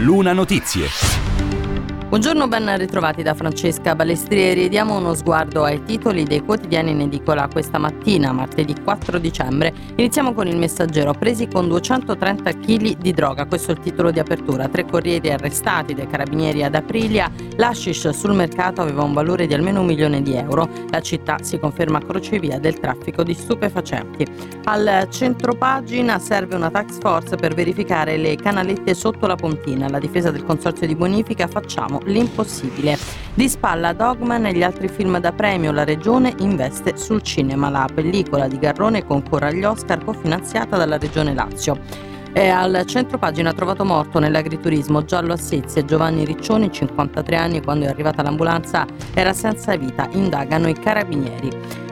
Luna Notizie. Buongiorno, ben ritrovati da Francesca Balestrieri. Diamo uno sguardo ai titoli dei quotidiani in edicola questa mattina, martedì 4 dicembre. Iniziamo con Il Messaggero. Presi con 230 kg di droga. Questo è il titolo di apertura. 3 corrieri arrestati dai carabinieri ad Aprilia. L'hashish sul mercato aveva un valore di almeno €1.000.000. La città si conferma crocevia del traffico di stupefacenti. Al centropagina serve una task force per verificare le canalette sotto la Pontina. La difesa del consorzio di bonifica, facciamo l'impossibile. Di spalla Dogman e gli altri film da premio, la regione investe sul cinema. La pellicola di Garrone concorre agli Oscar, cofinanziata dalla regione Lazio. Al centropagina, trovato morto nell'agriturismo giallo a Sezie, Giovanni Riccioni, 53 anni, quando è arrivata l'ambulanza era senza vita, indagano i carabinieri.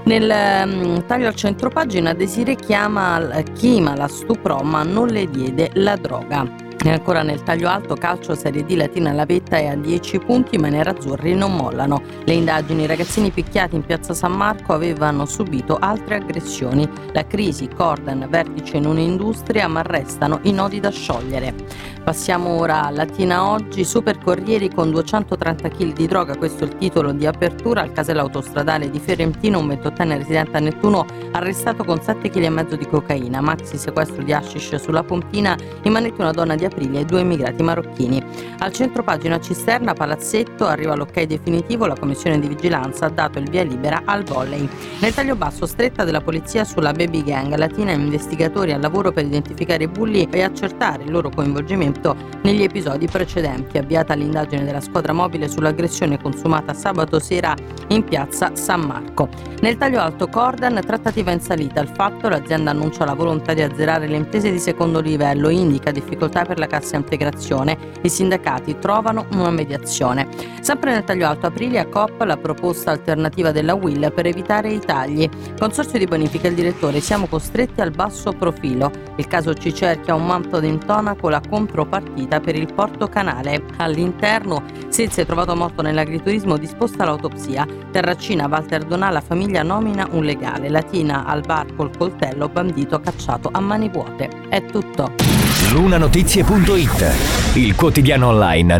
Nel taglio al centropagina, Desiree Chima la stuprò ma non le diede la droga. E ancora nel taglio alto, calcio Serie D, Latina Lavetta è a 10 punti, ma i nerazzurri non mollano. Le indagini: i ragazzini picchiati in piazza San Marco avevano subito altre aggressioni. La crisi, Corden, vertice in un'industria, ma restano i nodi da sciogliere. Passiamo ora a Latina Oggi. Super corrieri con 230 kg di droga, questo è il titolo di apertura. Al casello autostradale di Ferentino, un 28enne residente a Nettuno arrestato con 7,5 kg di cocaina. Maxi sequestro di hashish sulla Pontina, in manette una donna di Aprilia e 2 immigrati marocchini. Al centropagina Cisterna, Palazzetto, arriva l'ok definitivo, la commissione di vigilanza ha dato il via libera al volley. Nel taglio basso, stretta della polizia sulla baby gang, Latina investigatori al lavoro per identificare i bulli e accertare il loro coinvolgimento negli episodi precedenti. Avviata l'indagine della squadra mobile sull'aggressione consumata sabato sera in piazza San Marco. Nel taglio alto Corden, trattativa in salita. Il fatto: l'azienda annuncia la volontà di azzerare le imprese di secondo livello, indica difficoltà per la cassa integrazione, i sindacati trovano una mediazione. Sempre nel taglio alto, Aprilia Coop, la proposta alternativa della Will per evitare i tagli. Consorzio di bonifica, il direttore: siamo costretti al basso profilo. Il caso ci cerchia un manto d'intonaco, la contropartita per il Porto Canale. All'interno, Sezie è trovato morto nell'agriturismo, disposta l'autopsia. Terracina, Walter Donà, la famiglia nomina un legale. Latina al bar col coltello, bandito cacciato a mani vuote. È tutto. Lunanotizie.it, il quotidiano online